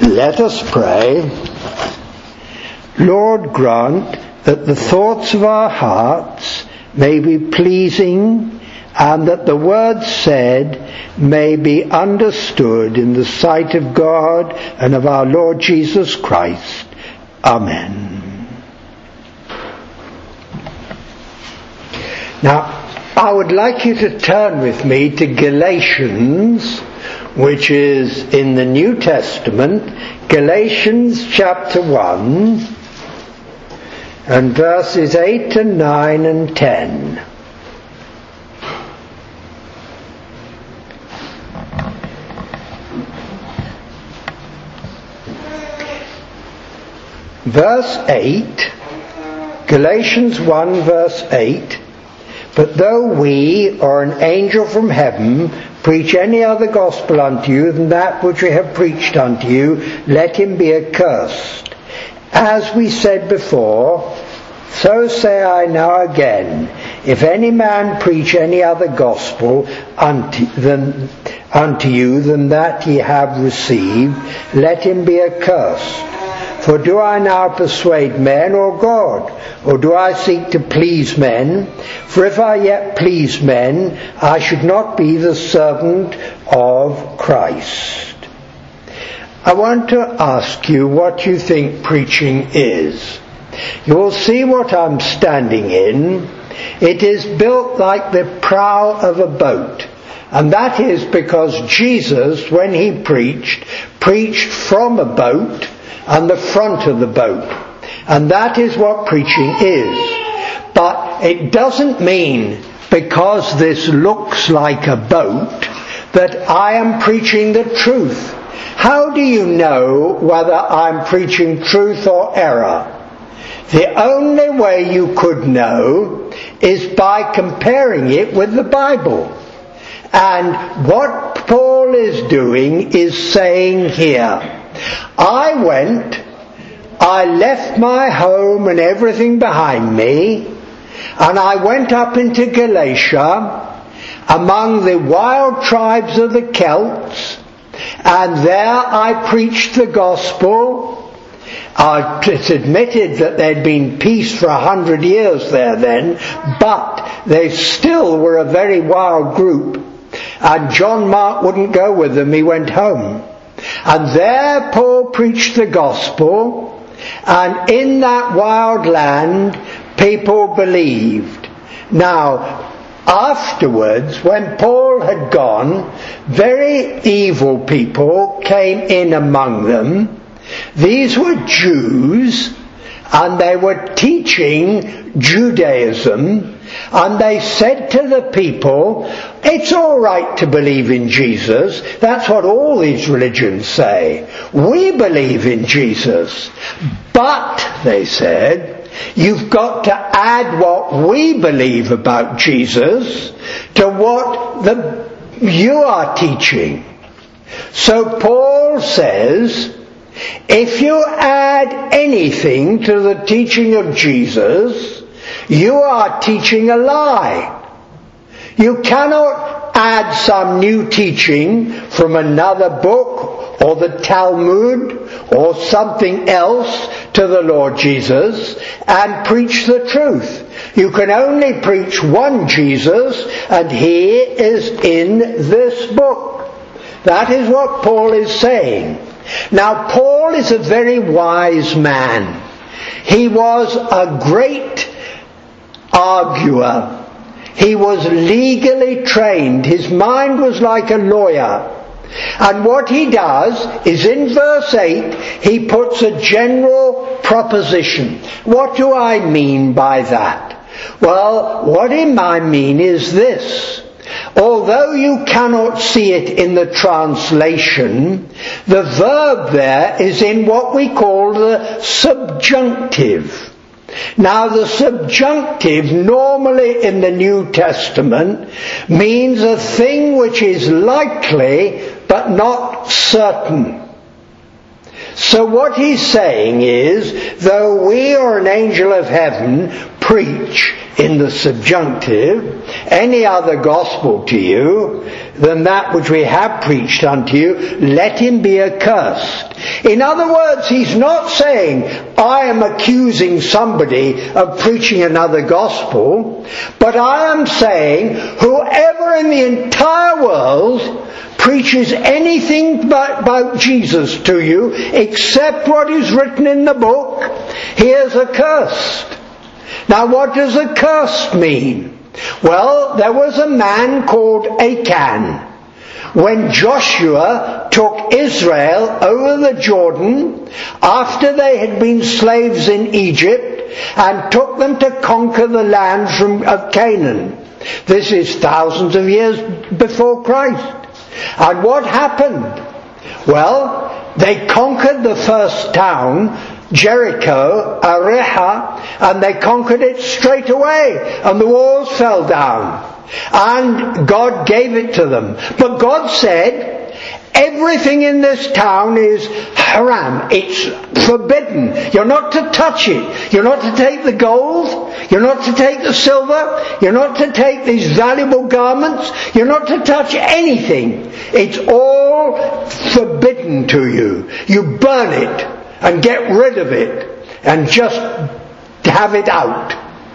Let us pray. Lord, grant that the thoughts of our hearts may be pleasing, and that the words said may be understood in the sight of God and of our Lord Jesus Christ. Amen. Now, I would like you to turn with me to Galatians, which is in the New Testament, Galatians chapter 1, and verses 8 and 9 and 10. Verse 8, Galatians 1 verse 8, but though we or an angel from heaven preach any other gospel unto you than that which we have preached unto you, let him be accursed. As we said before, so say I now again, if any man preach any other gospel unto you than that ye have received, let him be accursed. For do I now persuade men or God? Or do I seek to please men? For if I yet please men, I should not be the servant of Christ. I want to ask you what you think preaching is. You will see what I'm standing in. It is built like the prow of a boat. And that is because Jesus, when he preached from a boat and the front of the boat. And that is what preaching is. But it doesn't mean, because this looks like a boat, that I am preaching the truth. How do you know whether I'm preaching truth or error? The only way you could know is by comparing it with the Bible. And what Paul is doing is saying here, I left my home and everything behind me, and I went up into Galatia among the wild tribes of the Celts, and there I preached the gospel. It's admitted that there'd been peace for 100 years there then, but they still were a very wild group, and John Mark wouldn't go with them, he went home. And there Paul preached the gospel, and in that wild land people believed. Now, afterwards, when Paul had gone, very evil people came in among them. These were Jews, and they were teaching Judaism, and they said to the people, it's all right to believe in Jesus. That's what all these religions say. We believe in Jesus. But, they said, you've got to add what we believe about Jesus to what you are teaching. So Paul says, if you add anything to the teaching of Jesus, you are teaching a lie. You cannot add some new teaching from another book or the Talmud or something else to the Lord Jesus and preach the truth. You can only preach one Jesus, and he is in this book. That is what Paul is saying. Now, Paul is a very wise man. He was a great arguer. He was legally trained. His mind was like a lawyer. And what he does is in verse 8, he puts a general proposition. What do I mean by that? Well, what I mean is this. Although you cannot see it in the translation, the verb there is in what we call the subjunctive. Now, the subjunctive normally in the New Testament means a thing which is likely but not certain. So what he's saying is, though we or an angel of heaven preach, in the subjunctive, any other gospel to you than that which we have preached unto you, let him be accursed. In other words, he's not saying, I am accusing somebody of preaching another gospel, but I am saying, whoever in the entire world preaches anything about Jesus to you, except what is written in the book, he is accursed. Now what does accursed mean? Well, there was a man called Achan. When Joshua took Israel over the Jordan, after they had been slaves in Egypt, and took them to conquer the land of Canaan. This is thousands of years before Christ. And what happened? Well, they conquered the first town, Jericho, Ariha, and they conquered it straight away, and the walls fell down. And God gave it to them. But God said, everything in this town is haram. It's forbidden. You're not to touch it. You're not to take the gold. You're not to take the silver. You're not to take these valuable garments. You're not to touch anything. It's all forbidden to you. You burn it and get rid of it and just have it out.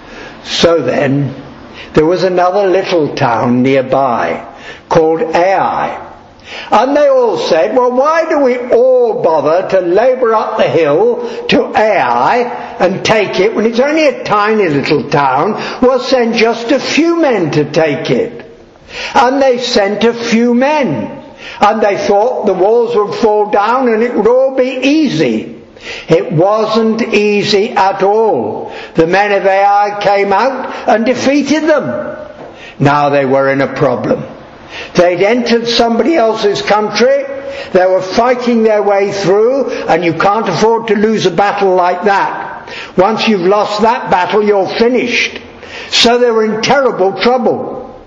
So then, there was another little town nearby called Ai. And they all said, well, why do we all bother to labour up the hill to Ai and take it when it's only a tiny little town? We'll send just a few men to take it. And they sent a few men. And they thought the walls would fall down and it would all be easy. It wasn't easy at all. The men of Ai came out and defeated them. Now they were in a problem. They'd entered somebody else's country, they were fighting their way through, and you can't afford to lose a battle like that. Once you've lost that battle, you're finished. So they were in terrible trouble.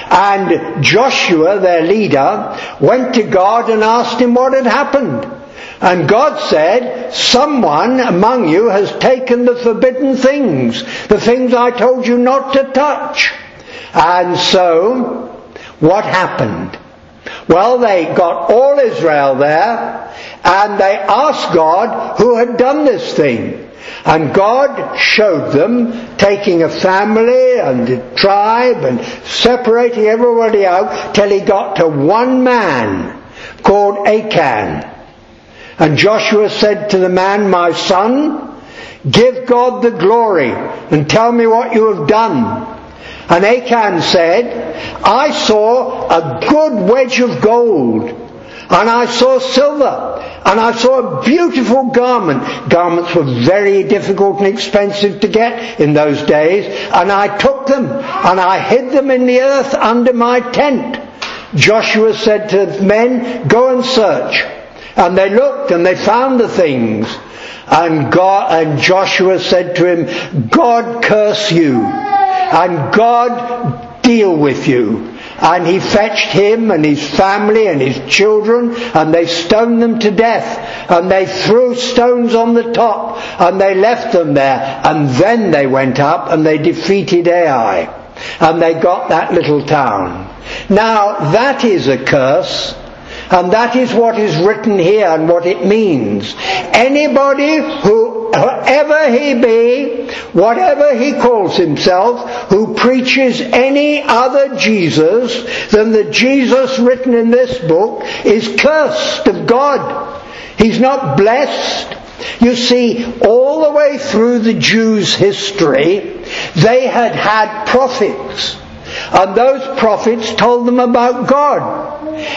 And Joshua, their leader, went to God and asked him what had happened. And God said, someone among you has taken the forbidden things, the things I told you not to touch. And so, what happened? Well, they got all Israel there, and they asked God who had done this thing. And God showed them, taking a family and a tribe and separating everybody out till he got to one man called Achan. And Joshua said to the man, my son, give God the glory and tell me what you have done. And Achan said, I saw a good wedge of gold, and I saw silver, and I saw a beautiful garment. Garments were very difficult and expensive to get in those days, and I took them, and I hid them in the earth under my tent. Joshua said to the men, go and search. And they looked, and they found the things. And Joshua said to him, God curse you, and God deal with you. And he fetched him and his family and his children, and they stoned them to death. And they threw stones on the top, and they left them there. And then they went up and they defeated Ai. And they got that little town. Now that is a curse. And that is what is written here and what it means. Anybody whoever he be, whatever he calls himself, who preaches any other Jesus than the Jesus written in this book is cursed of God. He's not blessed. You see, all the way through the Jews' history, they had prophets. And those prophets told them about God.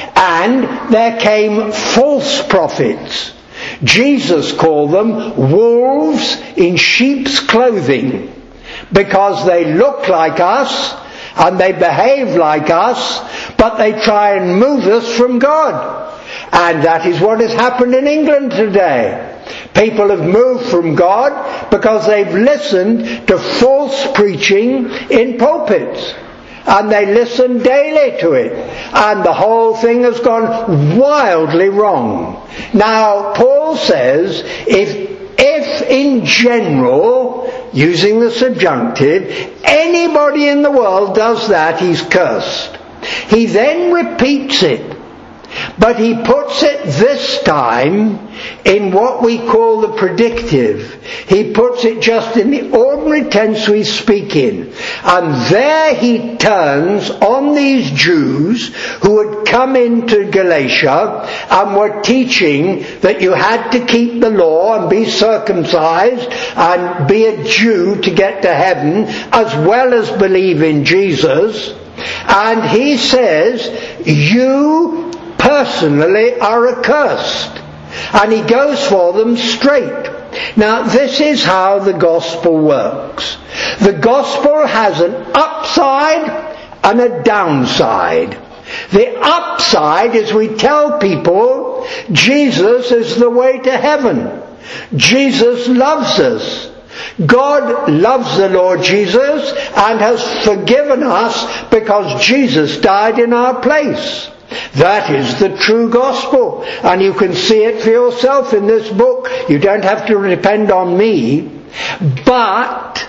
And there came false prophets. Jesus called them wolves in sheep's clothing, because they look like us and they behave like us, but they try and move us from God. And that is what has happened in England today. People have moved from God because they've listened to false preaching in pulpits. And they listen daily to it. And the whole thing has gone wildly wrong. Now, Paul says, if in general using the subjunctive, anybody in the world does that, he's cursed. He then repeats it, but he puts it this time in what we call the predictive. He puts it just in the ordinary tense we speak in. And there he turns on these Jews who had come into Galatia and were teaching that you had to keep the law and be circumcised and be a Jew to get to heaven, as well as believe in Jesus. And he says, you personally are accursed. And he goes for them straight. Now this is how the gospel works. The gospel has an upside and a downside. The upside is we tell people Jesus is the way to heaven. Jesus loves us. God loves the Lord Jesus and has forgiven us because Jesus died in our place. That is the true gospel, and you can see it for yourself in this book. You don't have to depend on me. But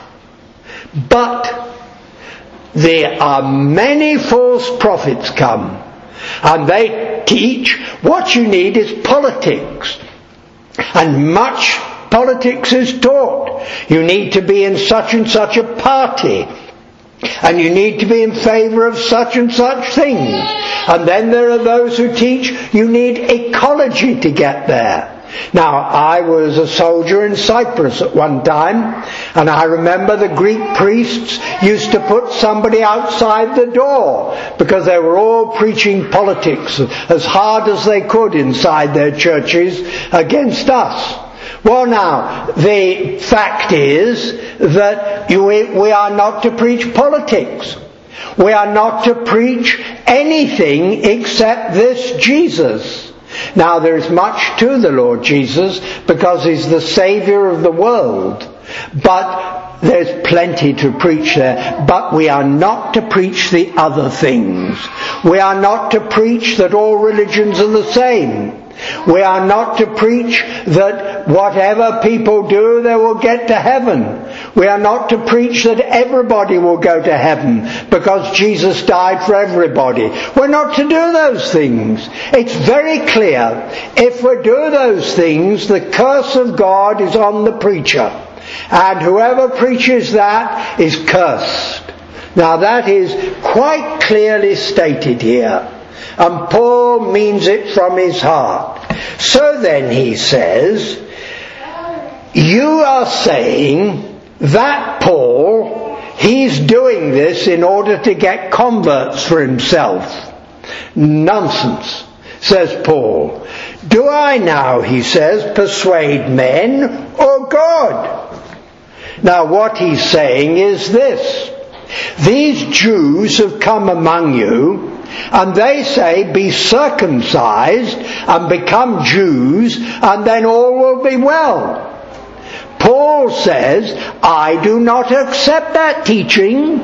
there are many false prophets come, and they teach what you need is politics, and much politics is taught. You need to be in such and such a party, and you need to be in favour of such and such things. And then there are those who teach you need ecology to get there. Now, I was a soldier in Cyprus at one time, and I remember the Greek priests used to put somebody outside the door because they were all preaching politics as hard as they could inside their churches against us. Well now, the fact is that we are not to preach politics. We are not to preach anything except this Jesus. Now there is much to the Lord Jesus because he's the Saviour of the world. But there's plenty to preach there. But we are not to preach the other things. We are not to preach that all religions are the same. We are not to preach that whatever people do, they will get to heaven. We are not to preach that everybody will go to heaven because Jesus died for everybody. We're not to do those things. It's very clear. If we do those things, the curse of God is on the preacher. And whoever preaches that is cursed. Now that is quite clearly stated here. And Paul means it from his heart. So then he says, you are saying that Paul, he's doing this in order to get converts for himself. Nonsense, says Paul. Do I now, he says, persuade men or God? Now what he's saying is this. These Jews have come among you, and they say, be circumcised and become Jews, and then all will be well. Paul says, I do not accept that teaching,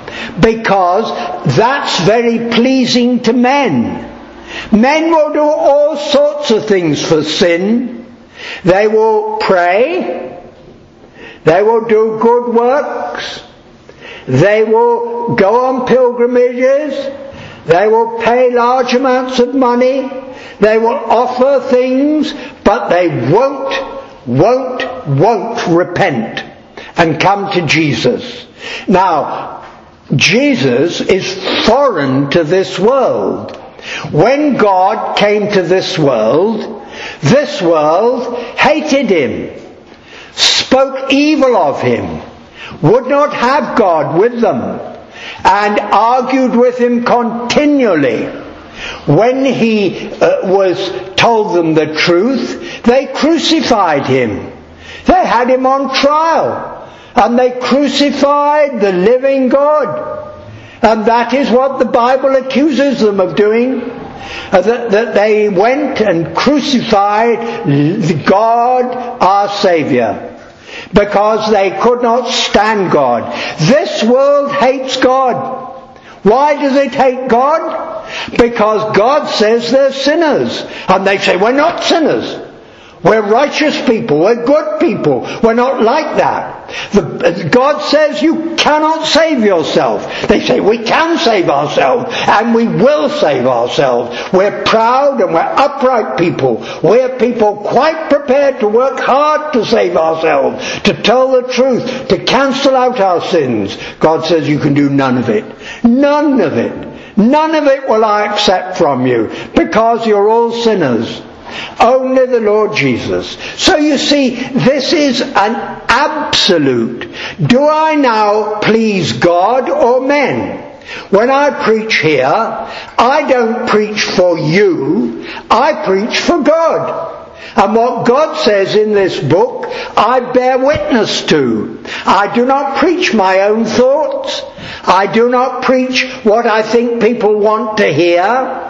because that's very pleasing to men. Men will do all sorts of things for sin. They will pray. They will do good works. They will go on pilgrimages. They will pay large amounts of money. They will offer things, but they won't repent and come to Jesus. Now, Jesus is foreign to this world. When God came to this world hated him, spoke evil of him, would not have God with them, and argued with him continually. When he was told them the truth, they crucified him. They had him on trial, and they crucified the living God. And that is what the Bible accuses them of doing. That they went and crucified God, our Saviour, because they could not stand God. This world hates God. Why does it hate God? Because God says they're sinners. And they say, we're not sinners. We're righteous people. We're good people. We're not like that. God says you cannot save yourself. They say we can save ourselves, and we will save ourselves. We're proud and we're upright people. We're people quite prepared to work hard to save ourselves, to tell the truth, to cancel out our sins. God says you can do none of it. None of it. None of it will I accept from you, because you're all sinners. Only the Lord Jesus. So you see, this is an absolute. Do I now please God or men? When I preach here, I don't preach for you, I preach for God. And what God says in this book, I bear witness to. I do not preach my own thoughts. I do not preach what I think people want to hear.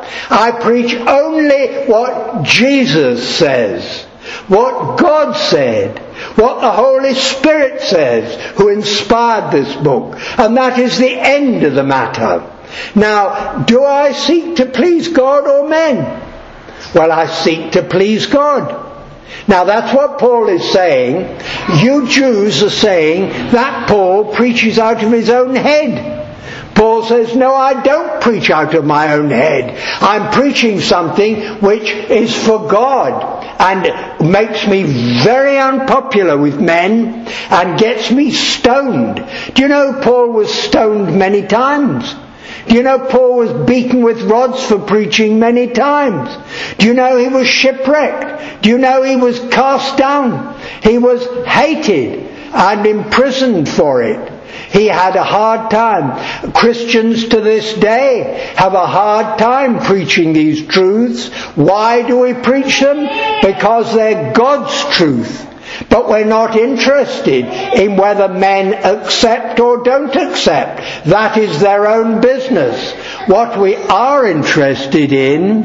I preach only what Jesus says, what God said, what the Holy Spirit says, who inspired this book. And that is the end of the matter. Now, do I seek to please God or men? Well, I seek to please God. Now that's what Paul is saying. You Jews are saying that Paul preaches out of his own head. Paul says, no, I don't preach out of my own head. I'm preaching something which is for God and makes me very unpopular with men and gets me stoned. Do you know Paul was stoned many times? Do you know Paul was beaten with rods for preaching many times? Do you know he was shipwrecked? Do you know he was cast down? He was hated and imprisoned for it. He had a hard time. Christians to this day have a hard time preaching these truths. Why do we preach them? Because they're God's truth. But we're not interested in whether men accept or don't accept. That is their own business. What we are interested in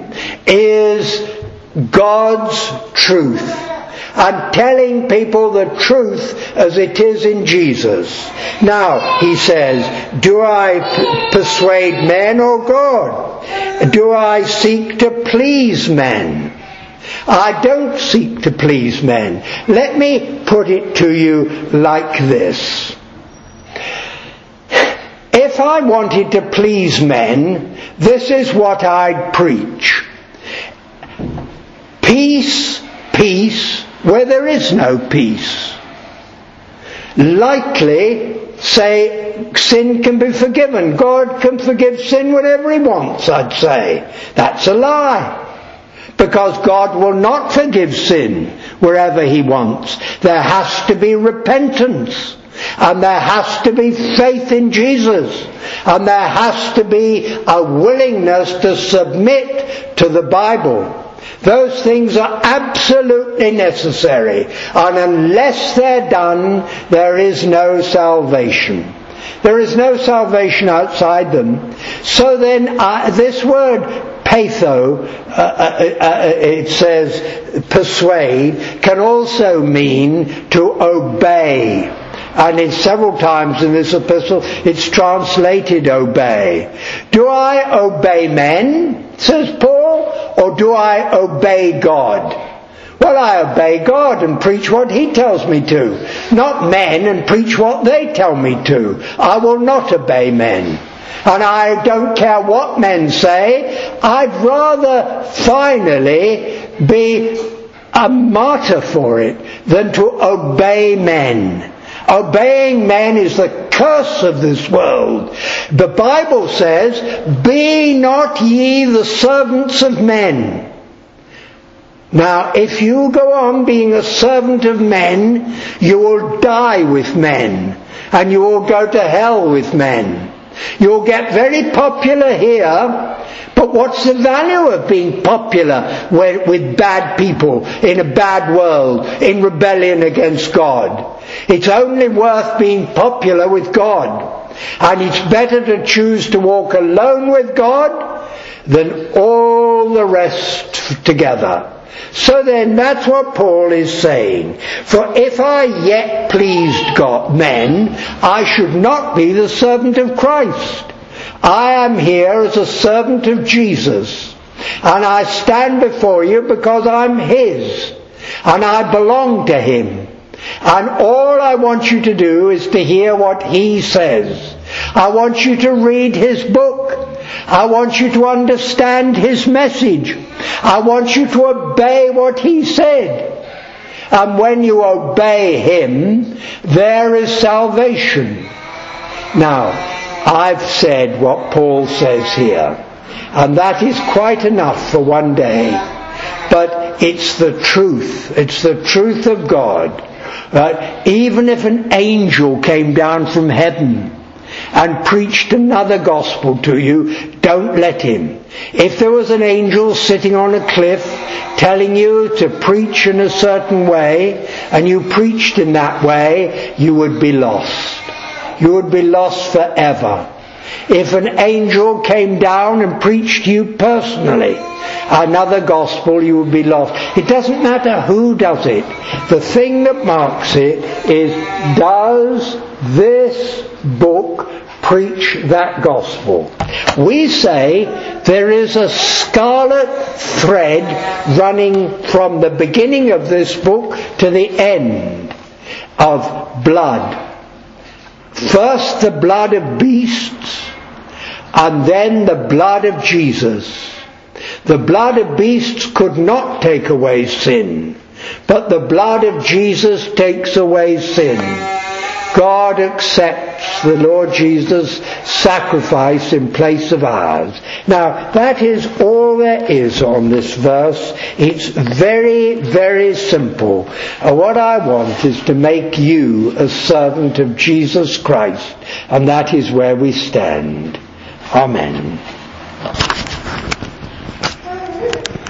is God's truth, and telling people the truth as it is in Jesus. Now, he says, do I persuade men or God? Do I seek to please men? I don't seek to please men. Let me put it to you like this. If I wanted to please men, this is what I'd preach. Peace, peace, where there is no peace. Likely, say, sin can be forgiven. God can forgive sin whenever He wants, I'd say. That's a lie. Because God will not forgive sin wherever He wants. There has to be repentance. And there has to be faith in Jesus. And there has to be a willingness to submit to the Bible. Those things are absolutely necessary. And unless they're done, there is no salvation. There is no salvation outside them. So then, this word patho, it says persuade, can also mean to obey. And in several times in this epistle, it's translated obey. Do I obey men, says Paul, or do I obey God? Well, I obey God and preach what He tells me to, not men and preach what they tell me to. I will not obey men. And I don't care what men say. I'd rather finally be a martyr for it than to obey men. Obeying men is the curse of this world. The Bible says, be not ye the servants of men. Now, if you go on being a servant of men, you will die with men, and you will go to hell with men. You'll get very popular here, but what's the value of being popular with bad people in a bad world, in rebellion against God? It's only worth being popular with God. And it's better to choose to walk alone with God than all the rest together. So then, that's what Paul is saying. For if I yet pleased God, men, I should not be the servant of Christ. I am here as a servant of Jesus. And I stand before you because I'm His. And I belong to Him. And all I want you to do is to hear what he says. I want you to read his book. I want you to understand his message. I want you to obey what he said. And when you obey him, there is salvation. Now, I've said what Paul says here, and that is quite enough for one day. But it's the truth. It's the truth of God. Even if an angel came down from heaven and preached another gospel to you, don't let him. If there was an angel sitting on a cliff telling you to preach in a certain way, and you preached in that way, you would be lost. You would be lost forever. If an angel came down and preached to you personally another gospel, you would be lost. It doesn't matter who does it. The thing that marks it is, does this book preach that gospel? We say there is a scarlet thread running from the beginning of this book to the end of blood. First the blood of beasts, and then the blood of Jesus. The blood of beasts could not take away sin, but the blood of Jesus takes away sin. God accepts the Lord Jesus' sacrifice in place of ours. Now, that is all there is on this verse. It's very, very simple. What I want is to make you a servant of Jesus Christ, and that is where we stand. Amen.